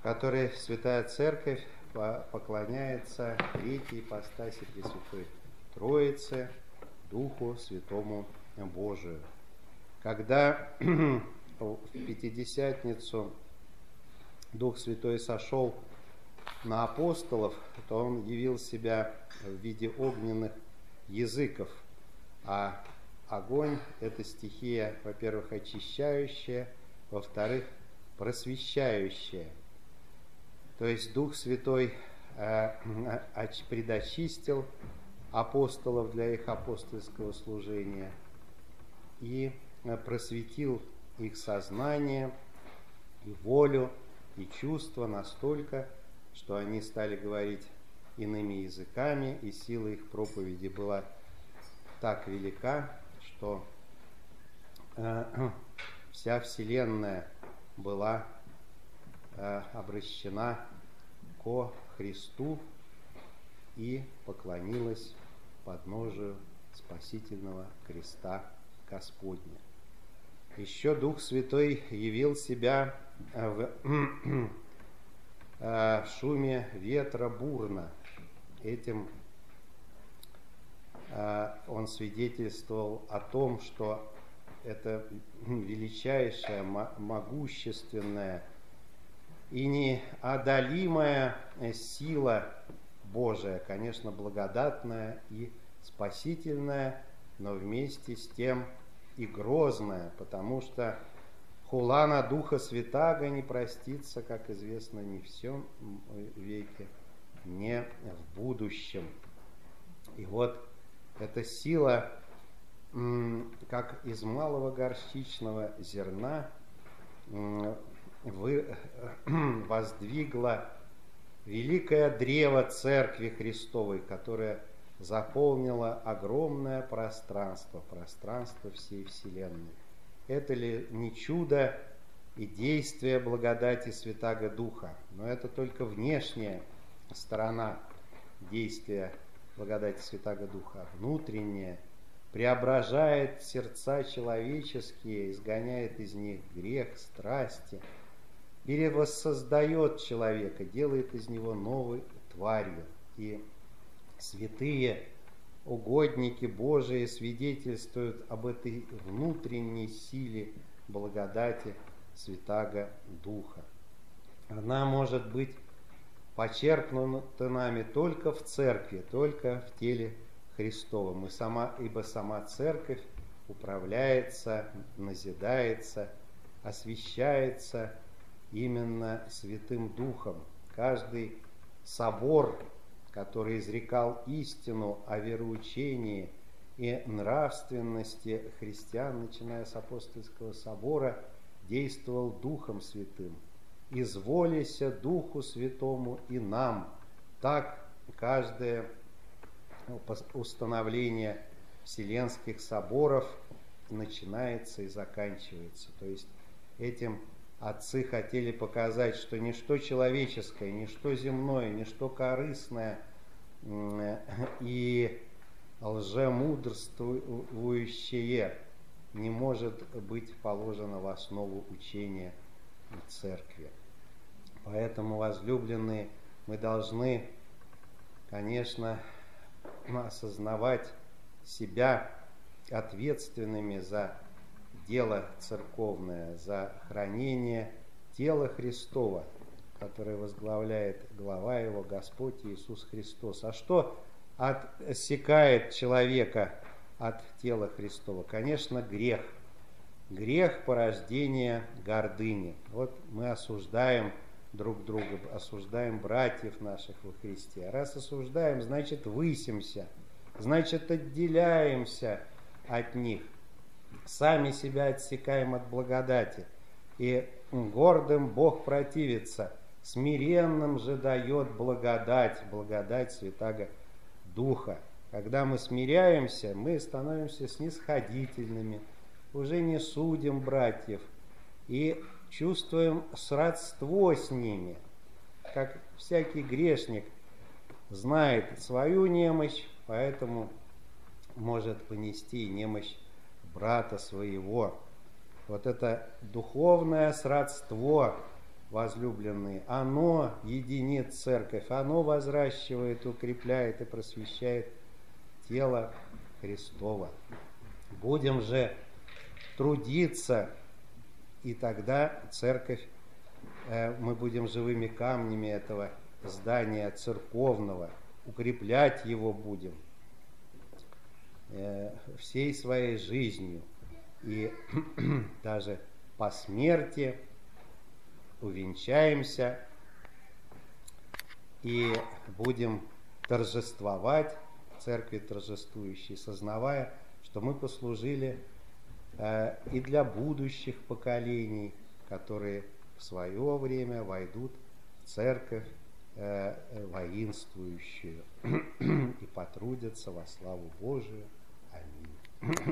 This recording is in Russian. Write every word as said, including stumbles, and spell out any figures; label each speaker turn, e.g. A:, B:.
A: которой Святая Церковь поклоняется третьей ипостаси Пресвятой Троицы, Духу Святому Божию. Когда в Пятидесятницу Дух Святой сошел на апостолов, то Он явил себя в виде огненных языков, а огонь – это стихия, во-первых, очищающая, во-вторых, просвещающая. То есть Дух Святой э, предочистил апостолов для их апостольского служения и просветил их сознание и волю, и чувства настолько, что они стали говорить иными языками, и сила их проповеди была так велика, что э, вся вселенная была э, обращена ко Христу и поклонилась подножию спасительного креста Господня. Еще Дух Святой явил себя в, в шуме ветра бурно. Этим Он свидетельствовал о том, что это величайшая, могущественная и неодолимая сила Божия, конечно, благодатная и спасительная, но вместе с тем и грозная, потому что хула на Духа Святаго не простится, как известно, ни в сем веке, не в будущем. И вот эта сила, как из малого горчичного зерна, воздвигла великое древо Церкви Христовой, которое заполнило огромное пространство, пространство всей Вселенной. Это ли не чудо и действие благодати Святаго Духа? Но это только внешняя сторона действия благодати Святаго Духа. Внутренняя преображает сердца человеческие, изгоняет из них грех, страсти, перевоссоздает человека, делает из него новой тварью. И святые угодники Божии свидетельствуют об этой внутренней силе благодати Святаго Духа. Она может быть почерпнута нами только в Церкви, только в теле Христовом, и сама, ибо сама Церковь управляется, назидается, освящается именно Святым Духом. Каждый собор, который изрекал истину о вероучении и нравственности христиан, начиная с апостольского собора, действовал Духом Святым. «Изволися Духу Святому и нам». Так каждое установление вселенских соборов начинается и заканчивается. То есть этим отцы хотели показать, что ничто человеческое, ничто земное, ничто корыстное и лжемудрствующее не может быть положено в основу учения Церкви. Поэтому, возлюбленные, мы должны, конечно, осознавать себя ответственными за дело церковное, за хранение тела Христова, которое возглавляет глава его, Господь Иисус Христос. А что отсекает человека от тела Христова? Конечно, грех. Грех порождения гордыни. Вот мы осуждаем друг друга, осуждаем братьев наших во Христе. А раз осуждаем, значит высимся, значит отделяемся от них. Сами себя отсекаем от благодати. И гордым Бог противится, смиренным же дает благодать, благодать Святаго Духа. Когда мы смиряемся, мы становимся снисходительными, уже не судим братьев и чувствуем сродство с ними. Как всякий грешник знает свою немощь, поэтому может понести немощь брата своего. Вот это духовное сродство возлюбленные, оно единит церковь, оно возращивает, укрепляет и просвещает тело Христово. Будем же трудиться, и тогда церковь, мы будем живыми камнями этого здания церковного, укреплять его будем всей своей жизнью, и даже по смерти увенчаемся и будем торжествовать, церкви торжествующей, сознавая, что мы послужили э, и для будущих поколений, которые в свое время войдут в церковь э, воинствующую и потрудятся во славу Божию. Аминь.